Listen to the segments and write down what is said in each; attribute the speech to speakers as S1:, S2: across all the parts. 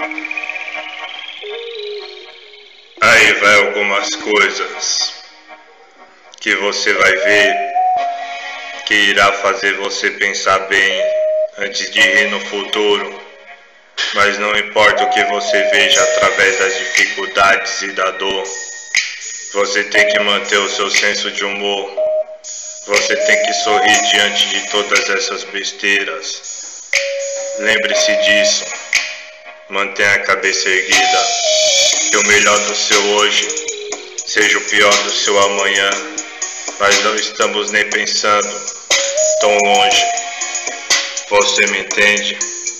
S1: Aí vai algumas coisas que você vai ver que irá fazer você pensar bem antes de rir no futuro. Mas não importa o que você veja através das dificuldades e da dor, você tem que manter o seu senso de humor. Você tem que sorrir diante de todas essas besteiras. Lembre-se disso. Mantenha a cabeça erguida. Que o melhor do seu hoje seja o pior do seu amanhã. Mas não estamos nem pensando tão longe. Você me entende?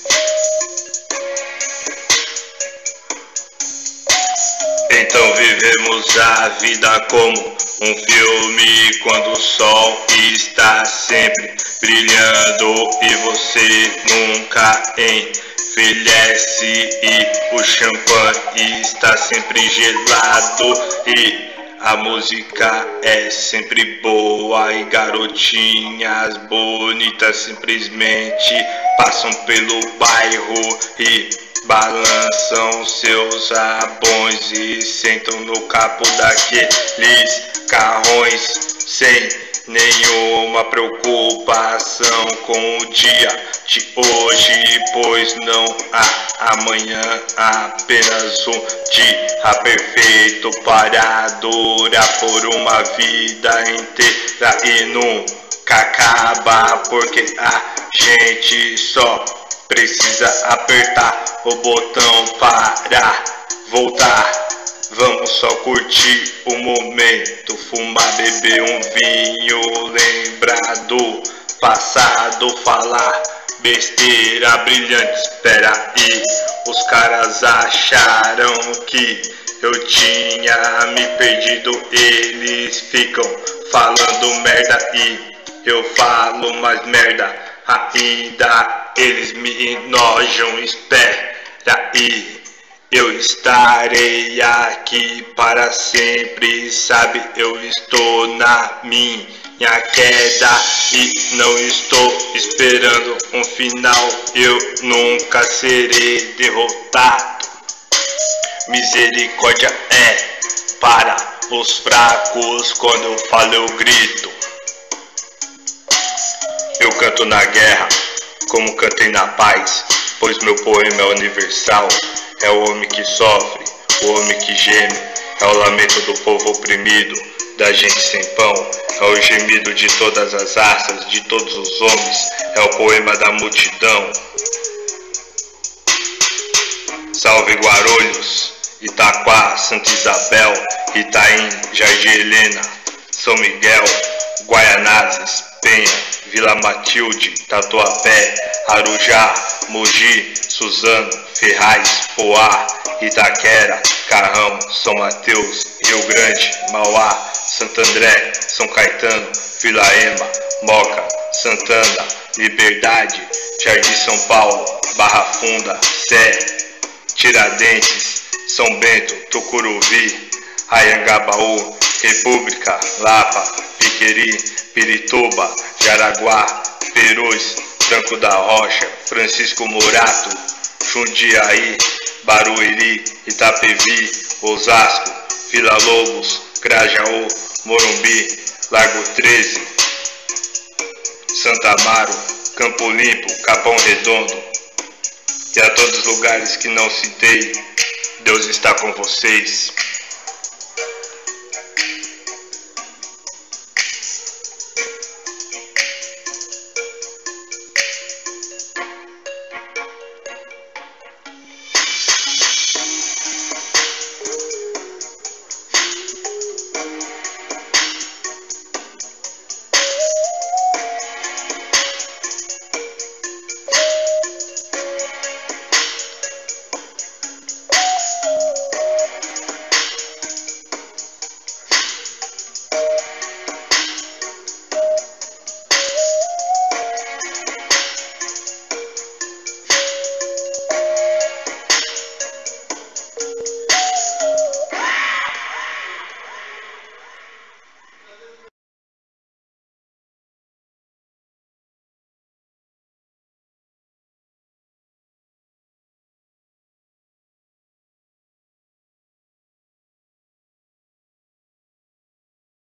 S1: Então vivemos a vida como um filme, quando o sol está sempre brilhando e você nunca envelhece e o champanhe está sempre gelado e a música é sempre boa e garotinhas bonitas simplesmente passam pelo bairro e balançam seus abões e sentam no capô daqueles carrões sem nenhuma preocupação com o dia de hoje, pois não há amanhã, apenas um dia perfeito para durar por uma vida inteira e nunca acaba, porque a gente só precisa apertar o botão para voltar. Vamos só curtir o momento, fumar, beber um vinho, lembrar do passado, falar besteira brilhante. Espera aí, os caras acharam que eu tinha me perdido, eles ficam falando merda e eu falo mais merda ainda. Eles me enojam, espera aí, eu estarei aqui para sempre, sabe? Eu estou na minha queda e não estou esperando um final, eu nunca serei derrotado. Misericórdia é para os fracos, quando eu falo eu grito. Eu canto na guerra como cantei na paz, pois meu poema é universal. É o homem que sofre, o homem que geme, é o lamento do povo oprimido, da gente sem pão, é o gemido de todas as raças, de todos os homens, é o poema da multidão. Salve Guarulhos, Itaquá, Santa Isabel, Itaim, Jardim Helena, São Miguel, Guaianazes, Penha, Vila Matilde, Tatuapé, Arujá, Mogi, Suzano, Ferraz, Poá, Itaquera, Carrão, São Mateus, Rio Grande, Mauá, Santo André, São Caetano, Vila Ema, Moca, Santana, Liberdade, Jardim São Paulo, Barra Funda, Sé, Tiradentes, São Bento, Tucuruvi, Anhangabaú, República, Lapa, Piqueri, Pirituba, Jaraguá, Perus, Franco da Rocha, Francisco Morato, Jundiaí, Barueri, Itapevi, Osasco, Vila Lobos, Grajaú, Morumbi, Largo 13, Santa Amaro, Campo Limpo, Capão Redondo e a todos os lugares que não citei. Deus está com vocês.